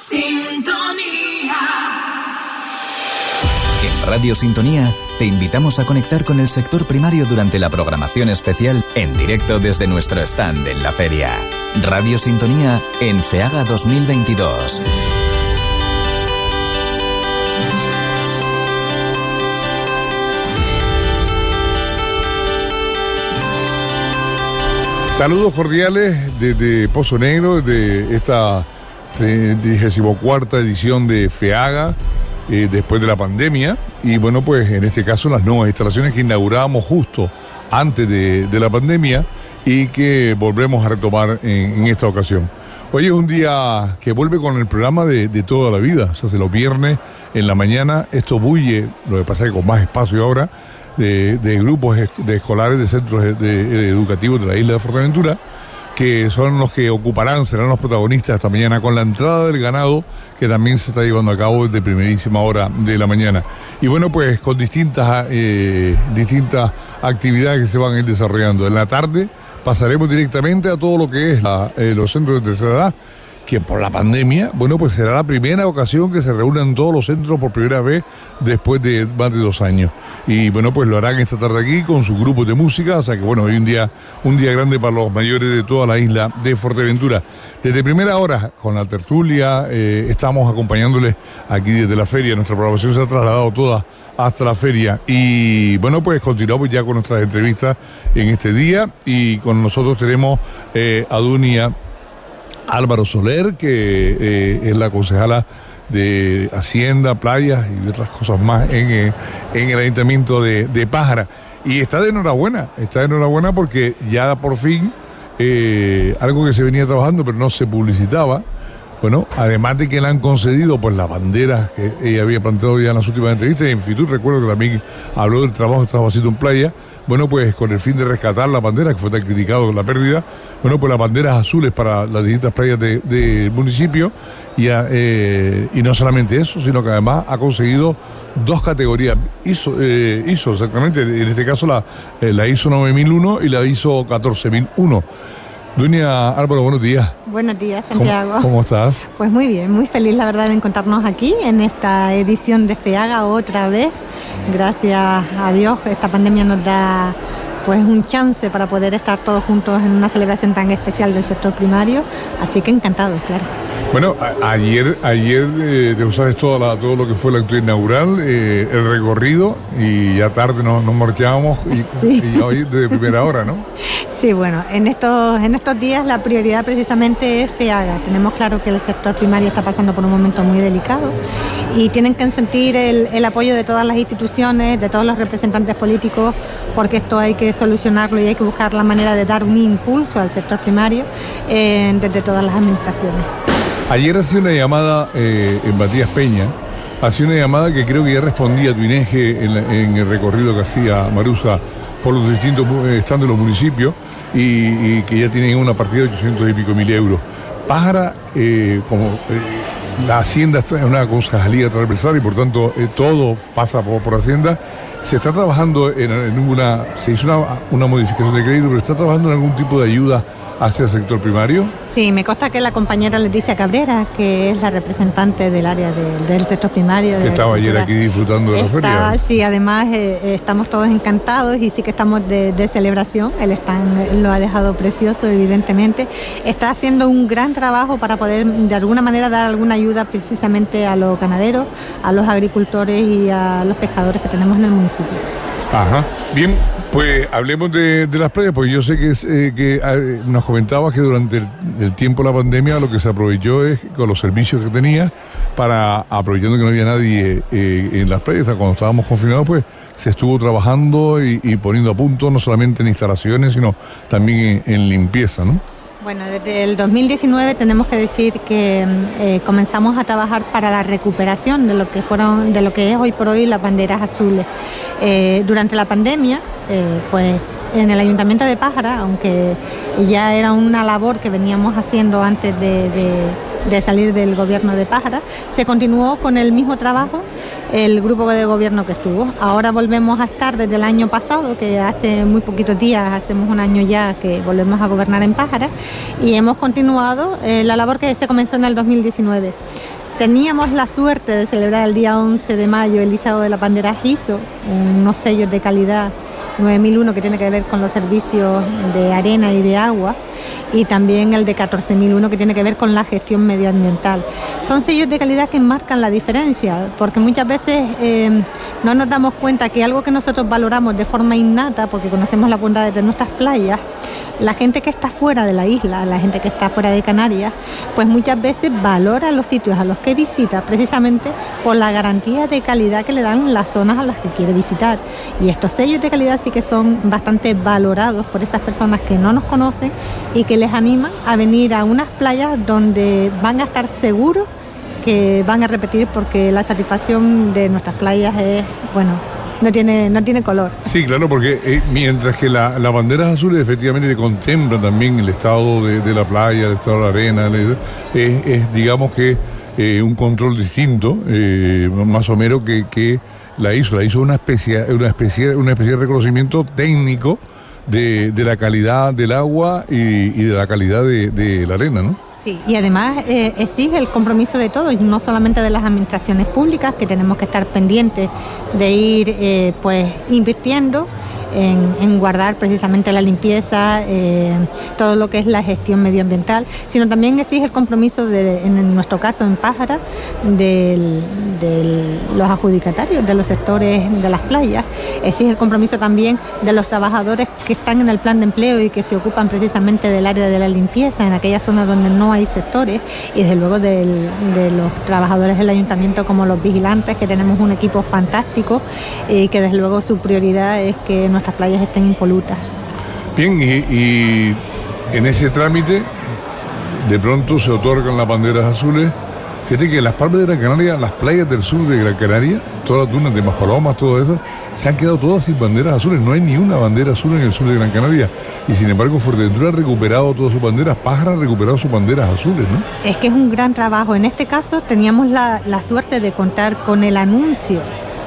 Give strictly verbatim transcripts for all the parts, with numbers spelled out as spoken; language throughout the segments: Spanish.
Sintonía. En Radio Sintonía te invitamos a conectar con el sector primario durante la programación especial en directo desde nuestro stand en la feria. Radio Sintonía en FEAGA dos mil veintidós. Saludos cordiales desde Pozo Negro, de esta trigésima cuarta edición de FEAGA, eh, después de la pandemia. Y bueno, pues en este caso las nuevas instalaciones que inaugurábamos justo antes de, de la pandemia y que volvemos a retomar en, en esta ocasión. Hoy es un día que vuelve con el programa de, de toda la vida. Se hace los viernes en la mañana, esto bulle, lo que pasa es que con más espacio ahora, De, de grupos de escolares de centros de, de educativos de la isla de Fuerteventura, que son los que ocuparán, serán los protagonistas esta mañana, con la entrada del ganado, que también se está llevando a cabo desde primerísima hora de la mañana. Y bueno, pues con distintas, eh, distintas actividades que se van a ir desarrollando. En la tarde pasaremos directamente a todo lo que es la, eh, los centros de tercera edad, que por la pandemia, bueno, pues será la primera ocasión que se reúnan todos los centros por primera vez después de más de dos años. Y bueno, pues lo harán esta tarde aquí con sus grupos de música, o sea que bueno, hoy un día, un día grande para los mayores de toda la isla de Fuerteventura. Desde primera hora, con la tertulia, eh, estamos acompañándoles aquí desde la feria. Nuestra programación se ha trasladado toda hasta la feria. Y bueno, pues continuamos ya con nuestras entrevistas en este día. Y con nosotros tenemos eh, a Dunia Álvaro Soler, que eh, es la concejala de Hacienda, Playas y otras cosas más en, eh, en el Ayuntamiento de, de Pájara. Y está de enhorabuena, está de enhorabuena porque ya por fin, eh, algo que se venía trabajando pero no se publicitaba, bueno, además de que le han concedido pues las banderas que ella había planteado ya en las últimas entrevistas, y en Fitur recuerdo que también habló del trabajo que estaba haciendo en Playa. Bueno, pues con el fin de rescatar la bandera, que fue tan criticado con la pérdida, bueno, pues las banderas azules para las distintas playas del de municipio, y, a, eh, y no solamente eso, sino que además ha conseguido dos categorías ISO, eh, ISO exactamente, en este caso la, eh, la ISO nueve mil uno y la ISO catorce mil uno. Dunia Álvaro, buenos días. Buenos días, Santiago. ¿Cómo, cómo estás? Pues muy bien, muy feliz la verdad de encontrarnos aquí en esta edición de FEAGA otra vez. Gracias a Dios, esta pandemia nos da pues un chance para poder estar todos juntos en una celebración tan especial del sector primario, así que encantados, claro. Bueno, a, ayer ayer eh, te usaste toda la, todo lo que fue la actividad inaugural, eh, el recorrido, y ya tarde nos, nos marchábamos y, sí. y hoy de primera hora, ¿no? Sí, bueno, en estos, en estos días la prioridad precisamente es FEAGA. Tenemos claro que el sector primario está pasando por un momento muy delicado y tienen que sentir el, el apoyo de todas las instituciones, de todos los representantes políticos, porque esto hay que solucionarlo y hay que buscar la manera de dar un impulso al sector primario eh, desde todas las administraciones. Ayer hacía una llamada eh, en Matías Peña, hacía una llamada que creo que ya respondía a tu INEGE en, la, en el recorrido que hacía Marusa por los distintos stands de los municipios, y, y que ya tienen una partida de ochocientos y pico mil euros. Pájara, eh, como eh, la Hacienda está en una concejalía transversal y por tanto eh, todo pasa por, por Hacienda, se está trabajando en, en una, se hizo una, una modificación de crédito, pero está trabajando en algún tipo de ayuda hacia el sector primario. Sí, me consta que la compañera Leticia Cabrera, que es la representante del área de, del sector primario. Que estaba ayer aquí disfrutando de está, la feria. Sí, además eh, estamos todos encantados y sí que estamos de, de celebración. El stand lo ha dejado precioso, evidentemente. Está haciendo un gran trabajo para poder de alguna manera dar alguna ayuda precisamente a los ganaderos, a los agricultores y a los pescadores que tenemos en el municipio. Ajá, bien, pues hablemos de, de las playas, porque yo sé que, eh, que eh, nos comentabas que durante el, el tiempo de la pandemia lo que se aprovechó es con los servicios que tenía, para, aprovechando que no había nadie eh, en las playas, cuando estábamos confinados, pues se estuvo trabajando y, y poniendo a punto, no solamente en instalaciones, sino también en, en limpieza, ¿no? Bueno, desde el dos mil diecinueve tenemos que decir que eh, comenzamos a trabajar para la recuperación de lo que fueron, de lo que es hoy por hoy las banderas azules. Eh, durante la pandemia, eh, pues en el Ayuntamiento de Pájara, aunque ya era una labor que veníamos haciendo antes de, de, de salir del gobierno de Pájara, se continuó con el mismo trabajo el grupo de gobierno que estuvo. Ahora volvemos a estar desde el año pasado, que hace muy poquitos días, hacemos un año ya que volvemos a gobernar en Pájara, y hemos continuado eh, la labor que se comenzó en el dos mil diecinueve. Teníamos la suerte de celebrar el día once de mayo el izado de la bandera I S O, unos sellos de calidad nueve mil uno que tiene que ver con los servicios de arena y de agua, y también el de catorce mil uno que tiene que ver con la gestión medioambiental. Son sellos de calidad que marcan la diferencia, porque muchas veces eh, no nos damos cuenta que algo que nosotros valoramos de forma innata, porque conocemos las bondades de nuestras playas, la gente que está fuera de la isla, la gente que está fuera de Canarias, pues muchas veces valora los sitios a los que visita precisamente por la garantía de calidad que le dan las zonas a las que quiere visitar. Y estos sellos de calidad sí que son bastante valorados por esas personas que no nos conocen y que les animan a venir a unas playas donde van a estar seguros que van a repetir, porque la satisfacción de nuestras playas es, bueno, no tiene, no tiene color. Sí, claro, porque eh, mientras que la, las banderas azules efectivamente contemplan también el estado de, de la playa, el estado de la arena, es, es digamos que eh, un control distinto, eh, más o menos que, que la hizo, la hizo una especie, una especie, una especie de reconocimiento técnico de, de la calidad del agua y, y de la calidad de, de la arena, ¿no? Sí, y además eh, exige el compromiso de todos, y no solamente de las administraciones públicas, que tenemos que estar pendientes de ir eh, pues invirtiendo en, en guardar precisamente la limpieza, eh, todo lo que es la gestión medioambiental, sino también exige el compromiso, de, en nuestro caso en Pájara, de los adjudicatarios de los sectores de las playas, exige el compromiso también de los trabajadores que están en el plan de empleo y que se ocupan precisamente del área de la limpieza en aquellas zonas donde no hay sectores, y desde luego del, de los trabajadores del ayuntamiento como los vigilantes, que tenemos un equipo fantástico y que desde luego su prioridad es que nuestras playas estén impolutas. Bien, y, y en ese trámite de pronto se otorgan las banderas azules. Fíjate que las Palmas de Gran Canaria, las playas del sur de Gran Canaria, todas las dunas de Maspalomas, todas esas, se han quedado todas sin banderas azules. No hay ni una bandera azul en el sur de Gran Canaria. Y sin embargo, Fuerteventura ha recuperado todas sus banderas, Pájara ha recuperado sus banderas azules, ¿no? Es que es un gran trabajo. En este caso teníamos la, la suerte de contar con el anuncio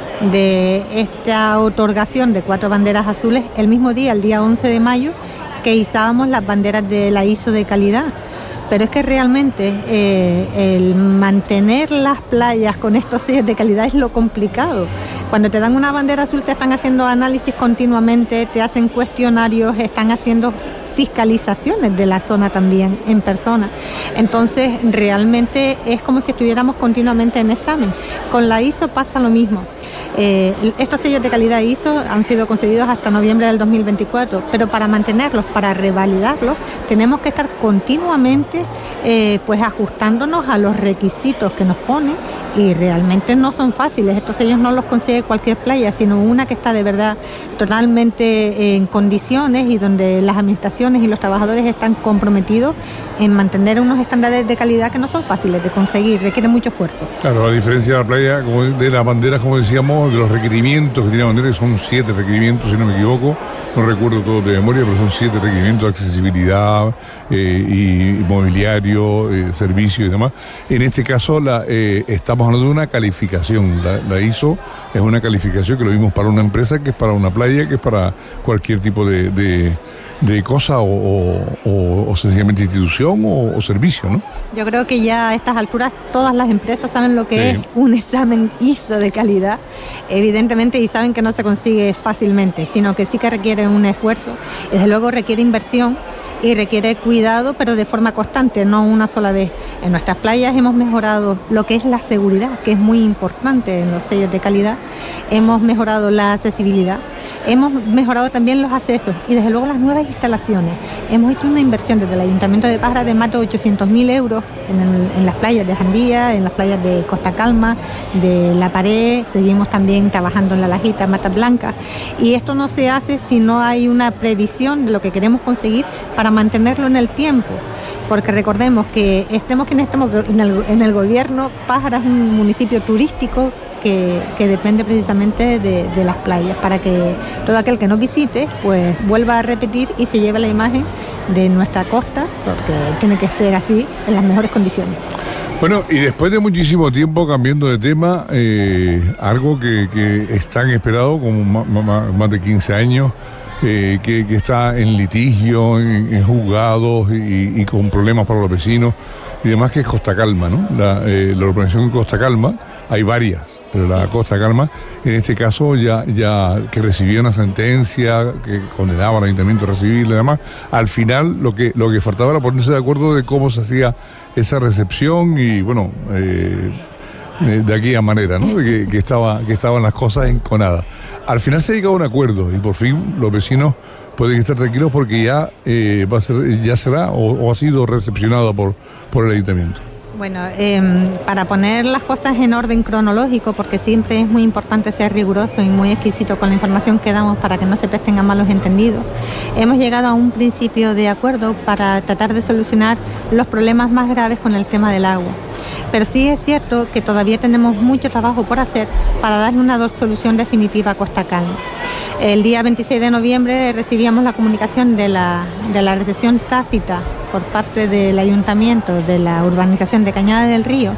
de esta otorgación de cuatro banderas azules el mismo día, el día once de mayo, que izábamos las banderas de la I S O de calidad. Pero es que realmente eh, el mantener las playas con estos sellos de calidad es lo complicado. Cuando te dan una bandera azul te están haciendo análisis continuamente, te hacen cuestionarios, están haciendo fiscalizaciones de la zona también en persona. Entonces realmente es como si estuviéramos continuamente en examen. Con la I S O pasa lo mismo. Eh, estos sellos de calidad I S O han sido concedidos hasta noviembre del dos mil veinticuatro, pero para mantenerlos, para revalidarlos, tenemos que estar continuamente eh, pues ajustándonos a los requisitos que nos ponen, y realmente no son fáciles. Estos sellos no los consigue cualquier playa, sino una que está de verdad totalmente en condiciones y donde las administraciones y los trabajadores están comprometidos en mantener unos estándares de calidad que no son fáciles de conseguir, requiere mucho esfuerzo. Claro, a diferencia de la playa, como de las banderas, como decíamos, de los requerimientos que tiene la bandera, que son siete requerimientos, si no me equivoco, no recuerdo todo de memoria, pero son siete requerimientos de accesibilidad eh, y mobiliario, eh, servicio y demás. En este caso la, eh, estamos hablando de una calificación. La, la I S O es una calificación que lo vimos para una empresa, que es para una playa, que es para cualquier tipo de, de, de cosa o, o, o, o sencillamente institución o, o servicio, ¿no? Yo creo que ya a estas alturas todas las empresas saben lo que sí. es un examen I S O de calidad, evidentemente, y saben que no se consigue fácilmente, sino que sí que requiere un esfuerzo, y desde luego requiere inversión y requiere cuidado, pero de forma constante, no una sola vez. En nuestras playas hemos mejorado lo que es la seguridad, que es muy importante en los sellos de calidad, hemos mejorado la accesibilidad, hemos mejorado también los accesos y desde luego las nuevas instalaciones. Hemos hecho una inversión desde el Ayuntamiento de Pájara de más de ochocientos mil euros en, el, en las playas de Jandía, en las playas de Costa Calma, de La Pared, seguimos también trabajando en La Lajita, Matas Blancas, y esto no se hace si no hay una previsión de lo que queremos conseguir para mantenerlo en el tiempo. Porque recordemos que estemos quienes estemos en el, en el gobierno, Pájara es un municipio turístico que, que depende precisamente de, de las playas, para que todo aquel que nos visite pues vuelva a repetir y se lleve la imagen de nuestra costa, porque tiene que ser así, en las mejores condiciones. Bueno, y después de muchísimo tiempo cambiando de tema, eh, algo que, que es tan esperado como más, más de quince años, eh, que, que está en litigio, en, en juzgados y, y con problemas para los vecinos, y demás, que es Costa Calma, ¿no? La, eh, la urbanización Costa Calma, hay varias, pero la Costa Calma, en este caso, ya, ya que recibía una sentencia que condenaba al ayuntamiento a recibirla y demás, al final lo que, lo que faltaba era ponerse de acuerdo de cómo se hacía esa recepción y, bueno, eh, de aquella manera, ¿no? De que, que, estaba, que estaban las cosas enconadas. Al final se ha llegado a un acuerdo y por fin los vecinos pueden estar tranquilos porque ya eh, va a ser, ya será o, o ha sido recepcionado por, por el ayuntamiento. Bueno, eh, para poner las cosas en orden cronológico, porque siempre es muy importante ser riguroso y muy exquisito con la información que damos para que no se presten a malos entendidos, hemos llegado a un principio de acuerdo para tratar de solucionar los problemas más graves con el tema del agua. Pero sí es cierto que todavía tenemos mucho trabajo por hacer para darle una solución definitiva a Costa Calma. El día veintiséis de noviembre recibíamos la comunicación de la, de la recesión tácita por parte del ayuntamiento de la urbanización de Cañada del Río,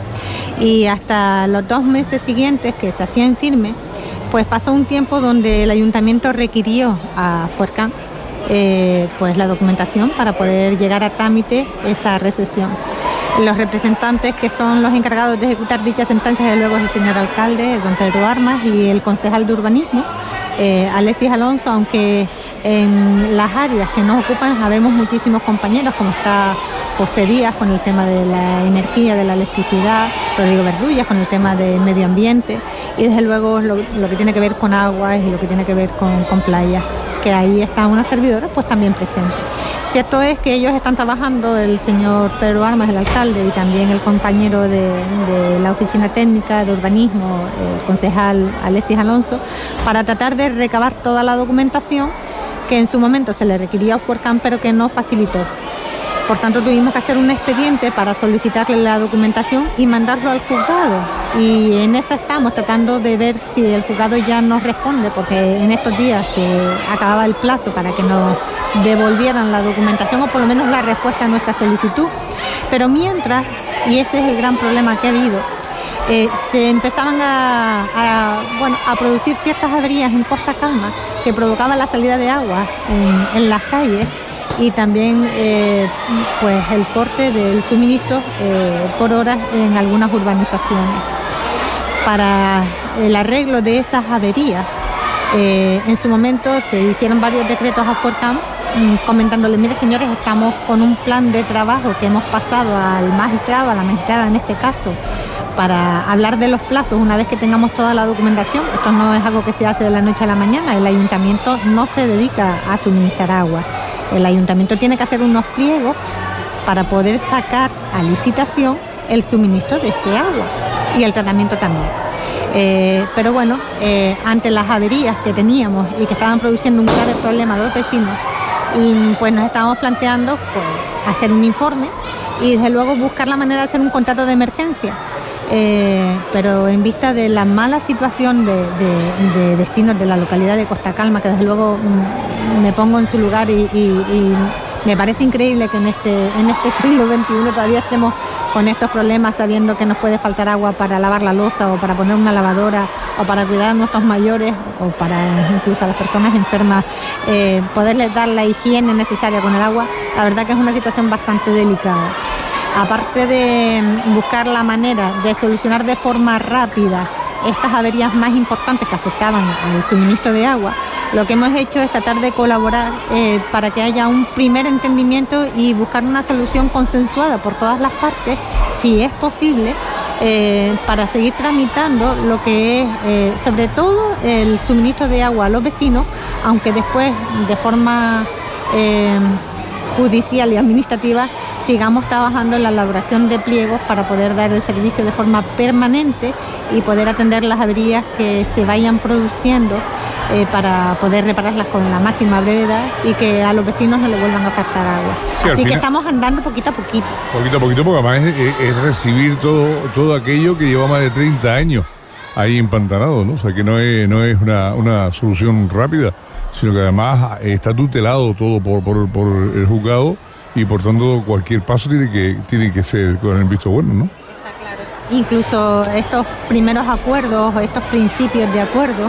y hasta los dos meses siguientes que se hacía en firme, pues pasó un tiempo donde el ayuntamiento requirió a Fuercán eh, pues la documentación para poder llegar a trámite esa recesión. Los representantes que son los encargados de ejecutar dichas sentencias, de luego es el señor alcalde, don Pedro Armas, y el concejal de urbanismo, eh, Alexis Alonso, aunque en las áreas que nos ocupan habemos muchísimos compañeros, como está José Díaz con el tema de la energía, de la electricidad, Rodrigo Verdullas con el tema de medio ambiente, y desde luego lo, lo que tiene que ver con aguas y lo que tiene que ver con, con playas, que ahí están unas servidoras pues también presentes. Cierto es que ellos están trabajando, el señor Pedro Armas, el alcalde, y también el compañero de, de la oficina técnica de urbanismo, el concejal Alexis Alonso, para tratar de recabar toda la documentación que en su momento se le requería a Fuercán, pero que no facilitó. Por tanto, tuvimos que hacer un expediente para solicitarle la documentación y mandarlo al juzgado. Y en eso estamos, tratando de ver si el juzgado ya nos responde, porque en estos días se acababa el plazo para que nos devolvieran la documentación o por lo menos la respuesta a nuestra solicitud. Pero mientras, y ese es el gran problema que ha habido, eh, se empezaban a, a, bueno, a producir ciertas averías en Costa Calma que provocaban la salida de agua en, en las calles, y también eh, pues el corte del suministro eh, por horas en algunas urbanizaciones. Para el arreglo de esas averías, eh, en su momento se hicieron varios decretos a Fuercán comentándole: mire señores, estamos con un plan de trabajo que hemos pasado al magistrado, a la magistrada en este caso, para hablar de los plazos una vez que tengamos toda la documentación. Esto no es algo que se hace de la noche a la mañana, el ayuntamiento no se dedica a suministrar agua. El ayuntamiento tiene que hacer unos pliegos para poder sacar a licitación el suministro de este agua y el tratamiento también. Eh, pero bueno, eh, ante las averías que teníamos y que estaban produciendo un grave problema a los vecinos, y, pues nos estábamos planteando pues, hacer un informe y desde luego buscar la manera de hacer un contrato de emergencia. Eh, pero en vista de la mala situación de, de, de vecinos de la localidad de Costa Calma, que desde luego mm, me pongo en su lugar y, y, y me parece increíble que en este, en este siglo veintiuno todavía estemos con estos problemas, sabiendo que nos puede faltar agua para lavar la loza o para poner una lavadora o para cuidar a nuestros mayores o para incluso a las personas enfermas, eh, poderles dar la higiene necesaria con el agua. La verdad que es una situación bastante delicada. Aparte de buscar la manera de solucionar de forma rápida estas averías más importantes que afectaban al suministro de agua, lo que hemos hecho es tratar de colaborar eh, para que haya un primer entendimiento y buscar una solución consensuada por todas las partes, si es posible, eh, para seguir tramitando lo que es, eh, sobre todo, el suministro de agua a los vecinos, aunque después, de forma eh, judicial y administrativa, sigamos trabajando en la elaboración de pliegos para poder dar el servicio de forma permanente y poder atender las averías que se vayan produciendo, eh, para poder repararlas con la máxima brevedad y que a los vecinos no les vuelvan a faltar agua. Sí, así que final, estamos andando poquito a poquito. Poquito a poquito, porque además es, es, es recibir todo, todo aquello que lleva más de treinta años ahí empantanado, ¿no? O sea que no es, no es una, una solución rápida, sino que además está tutelado todo por, por, por el juzgado, y por tanto cualquier paso tiene que, tiene que ser con el visto bueno, ¿no? Está claro. Incluso estos primeros acuerdos o estos principios de acuerdo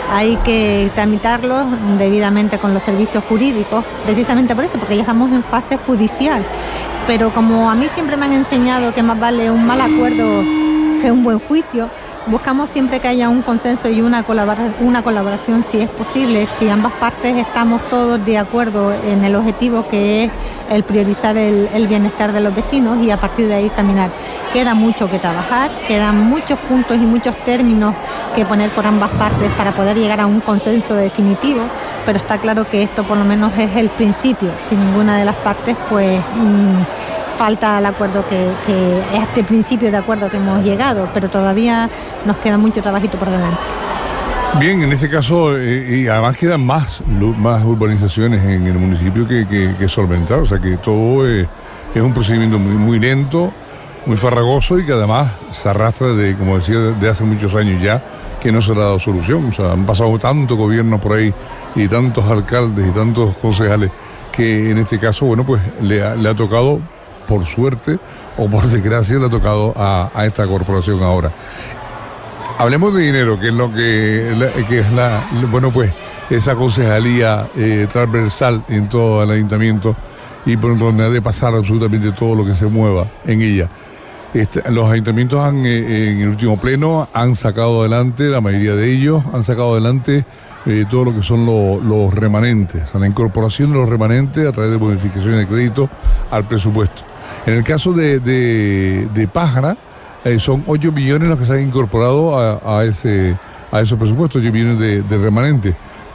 hay que tramitarlos debidamente con los servicios jurídicos, precisamente por eso, porque ya estamos en fase judicial. Pero como a mí siempre me han enseñado que más vale un mal acuerdo que un buen juicio, buscamos siempre que haya un consenso y una colaboración, una colaboración si es posible, si ambas partes estamos todos de acuerdo en el objetivo que es el priorizar el, el bienestar de los vecinos y a partir de ahí caminar. Queda mucho que trabajar, quedan muchos puntos y muchos términos que poner por ambas partes para poder llegar a un consenso definitivo, pero está claro que esto por lo menos es el principio. Si ninguna de las partes pues mmm, falta el acuerdo que, que este principio de acuerdo que hemos llegado, pero todavía nos queda mucho trabajito por delante. Bien, en este caso, eh, y además quedan más, más urbanizaciones en el municipio que, que, que solventar, o sea que todo eh, es un procedimiento muy, muy lento, muy farragoso y que además se arrastra de, como decía, de hace muchos años ya, que no se le ha dado solución. O sea, han pasado tantos gobiernos por ahí y tantos alcaldes y tantos concejales que en este caso, bueno, pues le ha, le ha tocado, por suerte o por desgracia, le ha tocado a, a esta corporación ahora. Hablemos de dinero, que es lo que, la, que es la, bueno, pues esa concejalía eh, transversal en todo el ayuntamiento y por donde ha de pasar absolutamente todo lo que se mueva en ella. Este, los ayuntamientos han, eh, en el último pleno han sacado adelante, la mayoría de ellos han sacado adelante eh, todo lo que son lo, los remanentes, o sea, la incorporación de los remanentes a través de bonificaciones de crédito al presupuesto. En el caso de, de, de Pájara, eh, son ocho millones los que se han incorporado a, a ese a esos presupuestos, ocho millones de, de remanentes,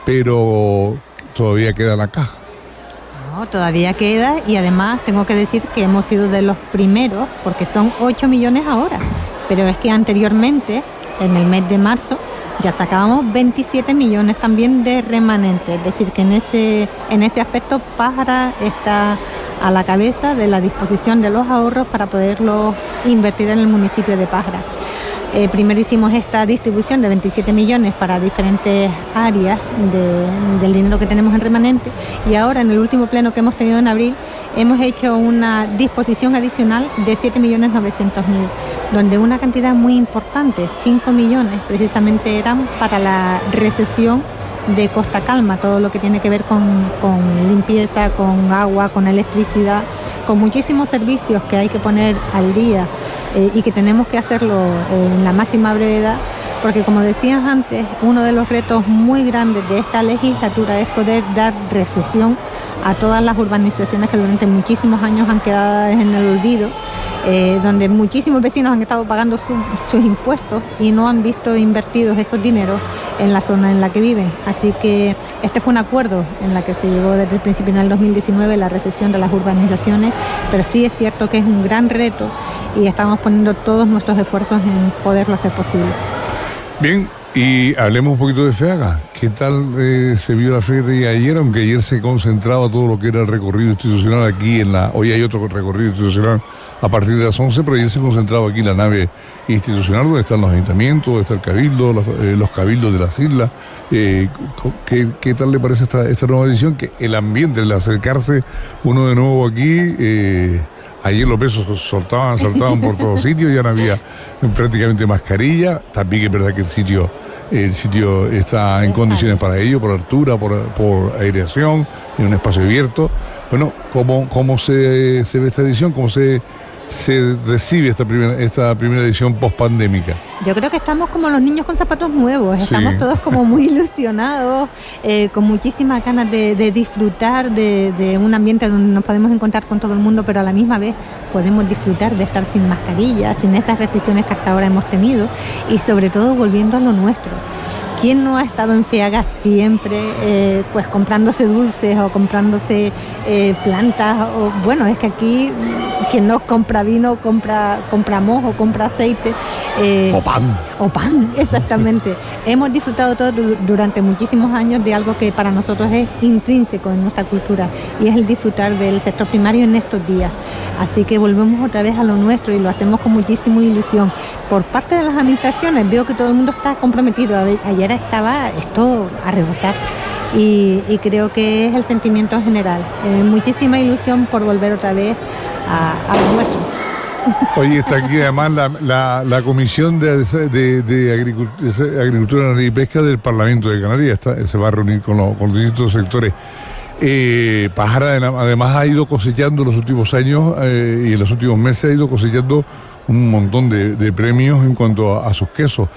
pero todavía queda la caja. No, todavía queda y además tengo que decir que hemos sido de los primeros, porque son ocho millones ahora, pero es que anteriormente, en el mes de marzo, ya sacábamos veintisiete millones también de remanentes, es decir, que en ese, en ese aspecto Pájara está a la cabeza de la disposición de los ahorros para poderlos invertir en el municipio de Pájara. Eh, primero hicimos esta distribución de veintisiete millones para diferentes áreas de, del dinero que tenemos en remanente y ahora en el último pleno que hemos tenido en abril hemos hecho una disposición adicional de siete millones novecientos mil, donde una cantidad muy importante, cinco millones precisamente, eran para la recesión de Costa Calma, todo lo que tiene que ver con, con limpieza, con agua, con electricidad, con muchísimos servicios que hay que poner al día eh, y que tenemos que hacerlo eh, en la máxima brevedad, porque como decías antes, uno de los retos muy grandes de esta legislatura es poder dar recesión a todas las urbanizaciones que durante muchísimos años han quedado en el olvido, eh, donde muchísimos vecinos han estado pagando su, sus impuestos y no han visto invertidos esos dineros en la zona en la que viven. Así que este fue un acuerdo en la que se llegó desde el principio en el dos mil diecinueve, la recesión de las urbanizaciones, pero sí es cierto que es un gran reto y estamos poniendo todos nuestros esfuerzos en poderlo hacer posible. Bien, y hablemos un poquito de FEAGA. ¿Qué tal eh, se vio la feria ayer? Aunque ayer se concentraba todo lo que era el recorrido institucional aquí en la... Hoy hay otro recorrido institucional a partir de las once, pero ayer se concentraba aquí en la nave institucional donde están los ayuntamientos, donde está el cabildo, los, eh, los cabildos de las islas. Eh, ¿qué, ¿Qué tal le parece esta, esta nueva edición? Que el ambiente, el acercarse uno de nuevo aquí... Eh, Ayer los besos soltaban, saltaban por todos sitios, ya no había prácticamente mascarilla. También es verdad que el sitio, el sitio está en condiciones para ello, por altura, por, por aireación, en un espacio abierto. Bueno, ¿cómo, cómo se, se ve esta edición? ¿Cómo se, se recibe esta primera, esta primera edición post-pandémica? Yo creo que estamos como los niños con zapatos nuevos, estamos sí. todos como muy ilusionados, eh, con muchísimas ganas de, de disfrutar de, de un ambiente donde nos podemos encontrar con todo el mundo, pero a la misma vez podemos disfrutar de estar sin mascarilla, sin esas restricciones que hasta ahora hemos tenido y sobre todo volviendo a lo nuestro. ¿Quién no ha estado en FEAGA siempre eh, pues comprándose dulces o comprándose eh, plantas? O, bueno, es que aquí quien no compra vino, compra, compra mojo, compra aceite. Eh, o pan. O pan, exactamente. Hemos disfrutado todo durante muchísimos años de algo que para nosotros es intrínseco en nuestra cultura y es el disfrutar del sector primario en estos días. Así que volvemos otra vez a lo nuestro y lo hacemos con muchísima ilusión. Por parte de las administraciones veo que todo el mundo está comprometido. Ayer estaba esto a rebosar y, y creo que es el sentimiento general. Eh, muchísima ilusión por volver otra vez a, a lo nuestro. Oye, está aquí además la, la, la Comisión de, de, de Agricultura, Agricultura y Pesca del Parlamento de Canarias, está, se va a reunir con los, con los distintos sectores. Eh, Pájara además ha ido cosechando en los últimos años eh, y en los últimos meses ha ido cosechando un montón de, de premios en cuanto a, a sus quesos,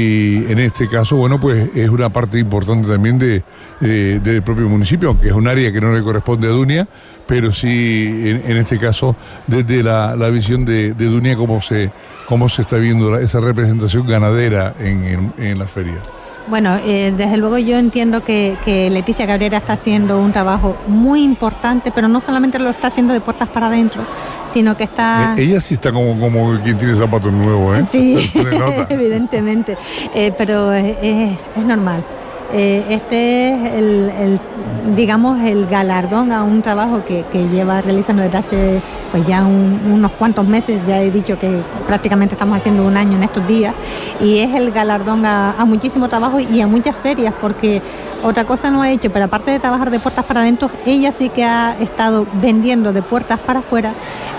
y en este caso, bueno, pues es una parte importante también de, de, del propio municipio, aunque es un área que no le corresponde a Dunia, pero sí en, en este caso desde la, la visión de, de Dunia cómo se, cómo se está viendo la, esa representación ganadera en, en, en la feria. Bueno, eh, desde luego yo entiendo que, que Leticia Cabrera está haciendo un trabajo muy importante, pero no solamente lo está haciendo de puertas para adentro, sino que está... Eh, ella sí está como, como quien tiene zapatos nuevos, ¿eh? Sí, evidentemente, eh, pero es, es, es normal. Eh, este es el, el, digamos, el galardón a un trabajo que, que lleva realizando desde hace pues ya un, unos cuantos meses. Ya he dicho que prácticamente estamos haciendo un año en estos días, y es el galardón a, a muchísimo trabajo y a muchas ferias, porque otra cosa no ha hecho, pero aparte de trabajar de puertas para adentro, ella sí que ha estado vendiendo de puertas para afuera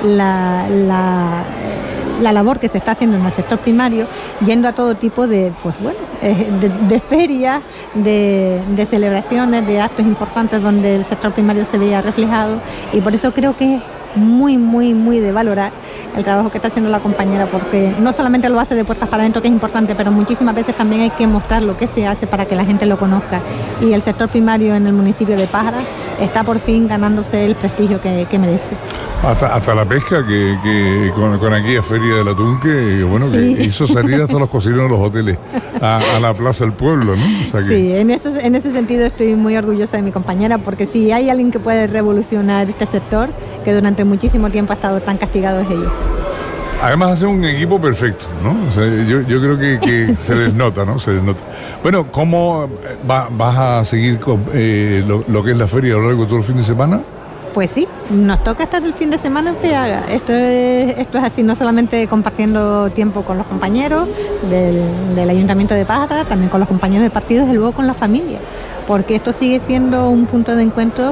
la, la la labor que se está haciendo en el sector primario, yendo a todo tipo de, pues bueno, de, de ferias, de, de celebraciones, de actos importantes donde el sector primario se veía reflejado, y por eso creo que es muy, muy, muy de valorar el trabajo que está haciendo la compañera, porque no solamente lo hace de puertas para adentro, que es importante, pero muchísimas veces también hay que mostrar lo que se hace para que la gente lo conozca, y el sector primario en el municipio de Pájara está por fin ganándose el prestigio que, que merece. Hasta, hasta la pesca, que, que con, con aquella feria del atún que, bueno, sí, que hizo salir hasta los cocineros de los hoteles a, a la plaza del pueblo, ¿no? O sea que... Sí, en ese, en ese sentido estoy muy orgullosa de mi compañera, porque si hay alguien que puede revolucionar este sector, que durante muchísimo tiempo ha estado tan castigado, es ella. Además hace un equipo perfecto, ¿no? O sea, yo, yo creo que, que se les nota, ¿no? Se les nota. Bueno, ¿cómo va, vas a seguir con eh, lo, lo que es la feria a lo largo de todo el fin de semana? Pues sí, nos toca estar el fin de semana en Feaga. Esto es, esto es así, no solamente compartiendo tiempo con los compañeros del, del Ayuntamiento de Pájara, también con los compañeros de partidos y luego con la familia, porque esto sigue siendo un punto de encuentro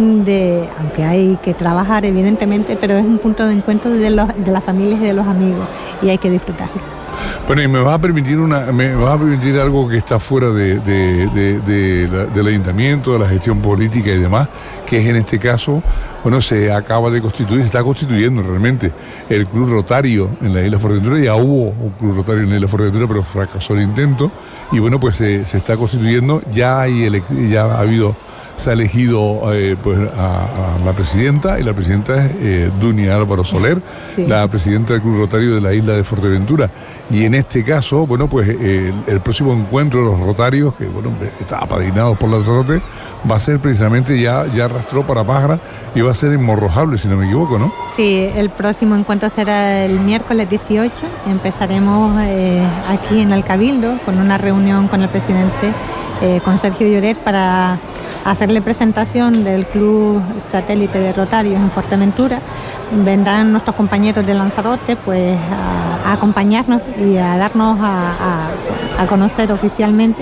de, aunque hay que trabajar evidentemente, pero es un punto de encuentro de, los, de las familias y de los amigos, y hay que disfrutarlo. Bueno, y me vas a permitir una, me vas a permitir algo que está fuera de, de, de, de la, del ayuntamiento, de la gestión política y demás, que es en este caso, bueno, se acaba de constituir, se está constituyendo realmente el Club Rotario en la isla Fuerteventura. Ya hubo un Club Rotario en la isla Fuerteventura, pero fracasó el intento, y bueno, pues se, se está constituyendo, ya hay ele- ya ha habido, se ha elegido eh, pues a, a la presidenta, y la presidenta es eh, Dunia Álvaro Soler, sí, la presidenta del Club Rotario de la isla de Fuerteventura. Y en este caso, bueno, pues eh, el, el próximo encuentro de los Rotarios, que bueno, está apadrinado por Lanzarote, va a ser precisamente, ya, ya arrastró para Pájara, y va a ser en Morrojable, si no me equivoco, ¿no? Sí, el próximo encuentro será el miércoles dieciocho, empezaremos eh, aquí en el Cabildo con una reunión con el presidente, eh, con Sergio Lloret, para hacerle presentación del Club Satélite de Rotarios en Fuerteventura. Vendrán nuestros compañeros de Lanzarote pues a, a acompañarnos y a darnos a, a, a conocer oficialmente,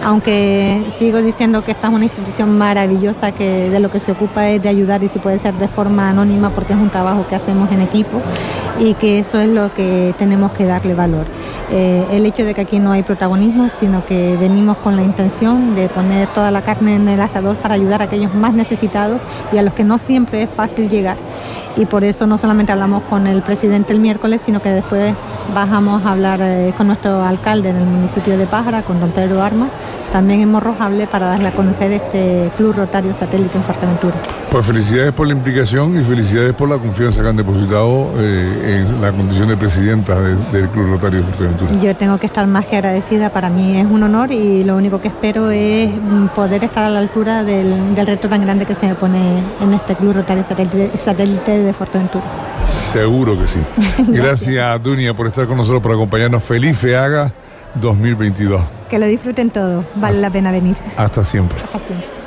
aunque sigo diciendo que esta es una institución maravillosa, que de lo que se ocupa es de ayudar, y si puede ser de forma anónima, porque es un trabajo que hacemos en equipo, y que eso es lo que tenemos que darle valor. Eh, el hecho de que aquí no hay protagonismo, sino que venimos con la intención de poner toda la carne en el asador para ayudar a aquellos más necesitados y a los que no siempre es fácil llegar. Y por eso no solamente hablamos con el presidente el miércoles, sino que después bajamos a hablar eh, con nuestro alcalde en el municipio de Pájara, con don Pedro Armas, también en Morrojable, para darle a conocer este Club Rotario Satélite en Fuerteventura. Pues felicidades por la implicación y felicidades por la confianza que han depositado eh, en la condición de presidenta de, del Club Rotario de Fuerteventura. Yo tengo que estar más que agradecida, para mí es un honor, y lo único que espero es poder estar a la altura del, del reto tan grande que se me pone en este Club Rotario Satélite, Satélite de Fuerteventura. Seguro que sí. Gracias, Gracias Dunia, por estar con nosotros, por acompañarnos. Feliz Feaga dos mil veintidós. Que lo disfruten todos, vale la pena venir. Hasta siempre. Hasta siempre.